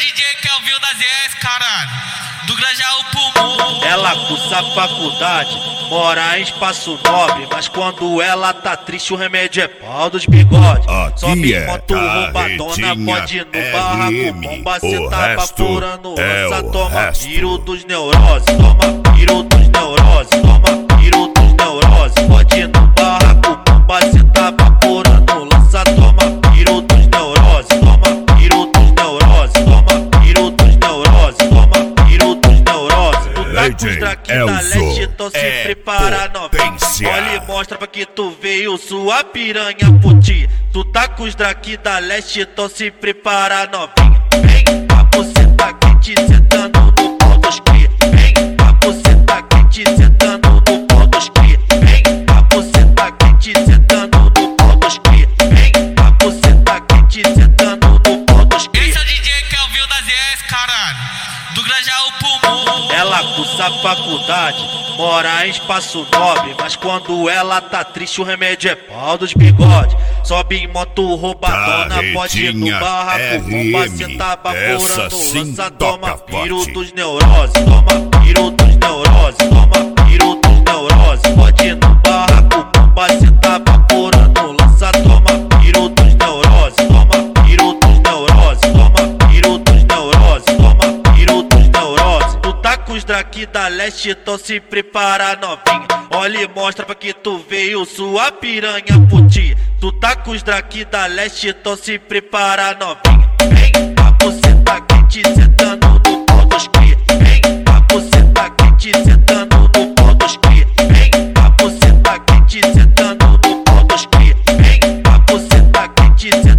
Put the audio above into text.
DJ Kelvin da ZS, caralho, do Grajaú pro mundo. Ela cursa faculdade, mora em espaço nobre, mas quando ela tá triste o remédio é pau dos bigodes. Sobe em moto roubadona, pode ir no barraco, bomba, cê tá vaporando, lança, toma piro dos neuroses, toma piro dos neuroses, toma piro dos neuroses. Pode ir no barraco, bomba, cê tá vaporando, lança, toma piro dos neuroses, toma piro dos neuroses, toma piro dos neuroses, toma piro dos neuroses. Tu tá com os daqui da leste, então se prepara novinha. Olha e mostra pra que tu veio sua piranha puti. Tu tá com os daqui da leste, então se prepara novinha. Vem pra você tá quente, sentando no pau dos cria. Vem pra você tá quente, sentando no pau dos cria. Vem pra você tá quente, sentando no pau dos cria. Vem pra você tá quente, sentando no pau dos cria. Esse é o DJ Kelvin da ZS, caralho, do Grajaú pro mundo. Ela cursa faculdade, mora em espaço nobre, mas quando ela tá triste o remédio é pau dos bigodes. Sobe em moto roubadona, pode ir no barraco, bomba, cê tá vaporando, lança, toma piro dos neuroses, toma piro dos neuroses, toma piro dos neuroses. Pode ir no barraco, bomba, cê tá vaporando, lança, toma piro dos neuroses, toma piro dos neuroses, toma piro dos neuroses, toma piro dos neuroses. Tu tá com os daqui da leste, então se prepara novinha. Olha e mostra pra que tu veio sua piranha puti. Tu tá com os daqui da leste, então se prepara novinha. Vem pra você tá quente, sentando no pau dos cria. Vem pra você tá quente, sentando no pau dos cria. Vem pra você tá quente, sentando no pau dos cria. Vem pra você tá quente, sentando